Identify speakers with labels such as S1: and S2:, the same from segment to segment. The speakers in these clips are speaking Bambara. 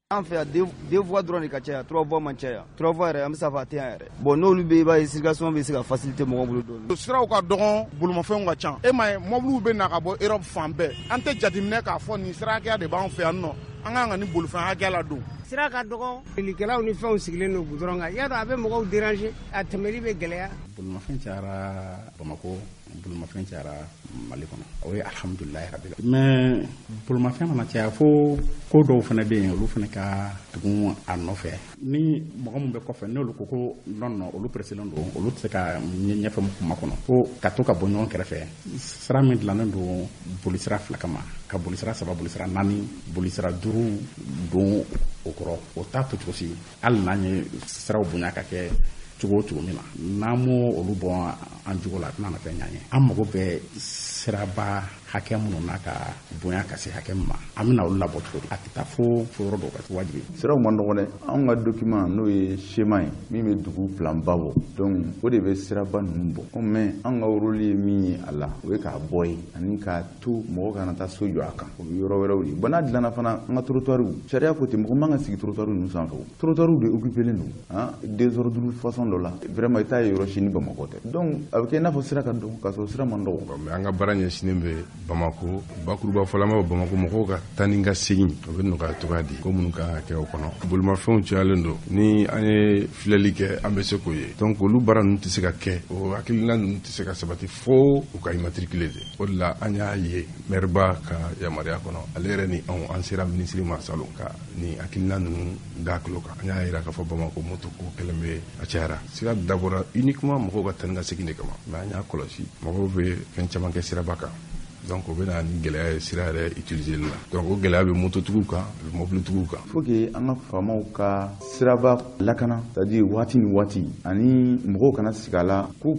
S1: An fɛ deux fois dɔrɔn de ka caya, trois fois man caya. Trois fois yɛrɛ an bɛ se k'a fɔ a tɛ yan yɛrɛ. Bon n'olu bɛ yen i b'a ye circulation bɛ se ka faciliter mɔgɔw bolo dɔɔnin.
S2: Siraw ka dɔgɔn, bolomafɛnw ka ca. E ma ye mobiliw bɛ na ka bɔ Europe fan bɛɛ. An tɛ jateminɛ k'a fɔ nin sira hakɛya de b'an fɛ yan nɔ. An kan ka nin bolifɛn hakɛya la don.
S3: Sira ka dɔgɔ, filikɛlaw ni fɛnw sigilen don goudron kan. Y'a dɔn a bɛ mɔgɔw déranger, a tɛmɛli bɛ gɛlɛya.
S4: Bolomafɛn cayara Bamakɔ, bolomafɛn cayara Mali kɔnɔ. O ye alhamdulilahi rabbil alamin. Mais bolomafɛn mana caya fo ko dɔw fana bɛ yen olu fana ka tugun a nɔfɛ. Ni mɔgɔ min bɛ kɔfɛ n'olu ko non olu presselen don, olu tɛ se ka ɲɛfɛ kuma kɔnɔ. Ko ka to ka bɔ ɲɔgɔn kɛrɛfɛ. Sira min dilannen don bolisira 2 kama, ka bolisira 3, bolisira 4, bolisira 5 don o kɔrɔ. O t'a to cogo si hali n'an ye siraw bonya ka kɛ cogo min na n'an m'o olu bɔ an jogo la a tɛna na fɛn ɲan ye. An mago bɛ siraba hakɛ minnu n'a ka bonya ka se hakɛ min ma an bɛna olu labɔ cogo di a tɛ taa fo yɔrɔ dɔw ka wajibi.
S5: Siraw man nɔgɔn dɛ, anw ka document n'o ye schéma ye min bɛ dugu plan ba bɔ, donc o de bɛ siraba ninnu bɔ. Mais an ka rôle ye min ye a la o ye k'a bɔ yen ani k'a to mɔgɔ kana taa so jɔ a kan, o ye yɔrɔ wɛrɛw ye. Bon n'a dilanna fana an ka trottoirs sariya ko ten, mɔgɔ man ka sigi trottoirs ninnu sanfɛ. Trottoirs de occupélen don désordre façon dɔ la, vraiment i t'a ye yɔrɔ si ni Bamakɔ tɛ. Donc a bɛ kɛ i n'a fɔ sira ka dɔgɔ k'a sɔrɔ sira man dɔgɔ.
S6: Mais an ka baara ɲɛsinnen bɛ Bamakɔ, bakuruba fɔlama bɛ Bamakɔ mɔgɔw ka taa ni ka segin o bɛ nɔgɔya cogoya di ko minnu kan ka kɛ o kɔnɔ. Bolimafɛnw cayalen don, ni an ye filɛli kɛ an bɛ se k'o ye. Donc olu baara ninnu tɛ se ka kɛ, o hakilina ninnu tɛ se ka sabati fo u ka immatriculer de. O de la an y'a ye maireba ka yamaruya kɔnɔ ale yɛrɛ ni an sera ministre ma salon ka ni hakilina ninnu da tulo kan. An y'a jira k'a fɔ Bamakɔ moto ko kɛlen bɛ a cayara. Sira dabɔra uniquement mɔgɔw ka taa ni ka segin de kama, mais an y'a kɔlɔsi mɔgɔw bɛ fɛn caman kɛ siraba kan. Donc o bɛ na ni gɛlɛya ye sira yɛrɛ utiliser la. Donc o gɛlɛya bɛ mototigiw kan, a bɛ mobilitigiw kan.
S5: Faut que an ka faamaw ka siraba lakana, c'est-à-dire waati ni waati ani mɔgɔw kana sigi a la ko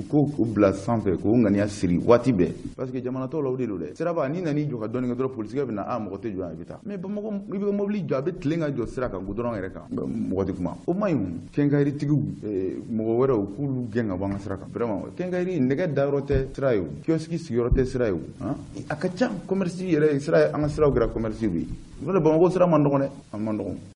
S5: bila sanfɛ k'o ŋaniya siri waati bɛɛ, parce que jamana tɔw la o de don dɛ. Siraba ni nan'i jɔ ka dɔɔni kɛ dɔrɔn polisikɛ bɛ na mɔgɔ tɛ jɔ a bɛ taa. Mais Bamakɔ i bɛ mobili jɔ a bɛ tilen ka jɔ sira kan goudron yɛrɛ kan, mɔgɔ tɛ kuma. O man ɲi. Quincaillerie mɔgɔ wɛrɛw k'ulu gɛn ka bɔ an ka sira kan. Vraiment quincaillerie nɛgɛ dayɔrɔ tɛ sira ye o, kiosque sigiyɔrɔ tɛ sira ye o. A ka ca commerce yɛrɛ sira an ka siraw kɛra commerce ye. N'o tɛ Bamakɔ sira man nɔgɔn dɛ, a man nɔgɔn.